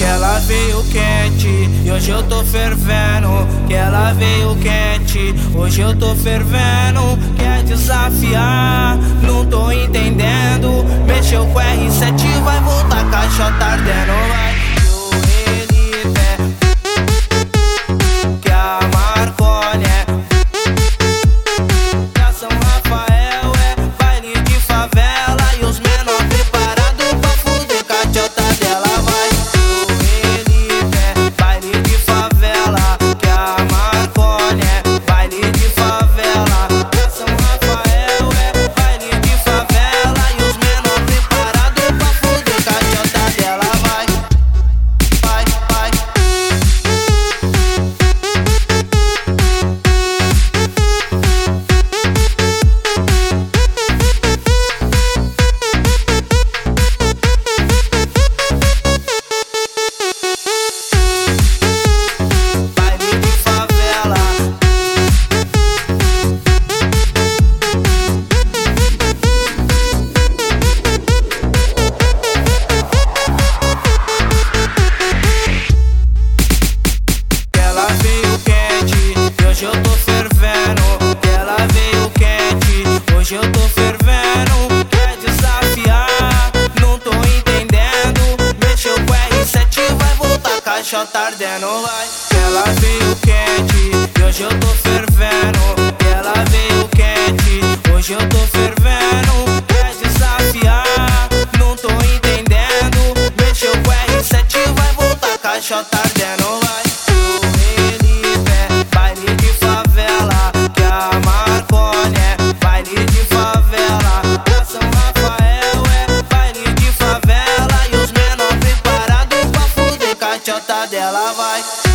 ela veio quente e hoje eu tô fervendo. Que ela veio quente, hoje eu tô fervendo. Quer desafiar, não tô entendendo. Mexeu com R7, vai voltar caixota ardendo. Vai o Elite, que a Marconi é, que a São Rafael é baile de favela. E os menor preparados pra fuder caixota dela. Vai o Elite, baile de favela, que a Marconi é baile de favela. Que a São Rafael é baile de favela. E os menor preparados pra fuder caixota dela. Vai, vai, vai. Baile de favela. Ela veio quente e hoje eu tô fervendo. Ela veio quente, hoje eu tô fervendo. Quer desafiar, não tô entendendo. Mexeu com R7, vai voltar caixota ardendo. Vai. Ela veio quente e hoje eu tô fervendo. Ela veio quente, hoje eu tô fervendo. Quer desafiar, não tô entendendo. Mexeu com R7, vai voltar caixota ardendo. Vai. Baile de favela, que a Marconi é baile de favela. Que a São Rafael é baile de favela. E os menor preparados pra fuder caixota dela. Vai.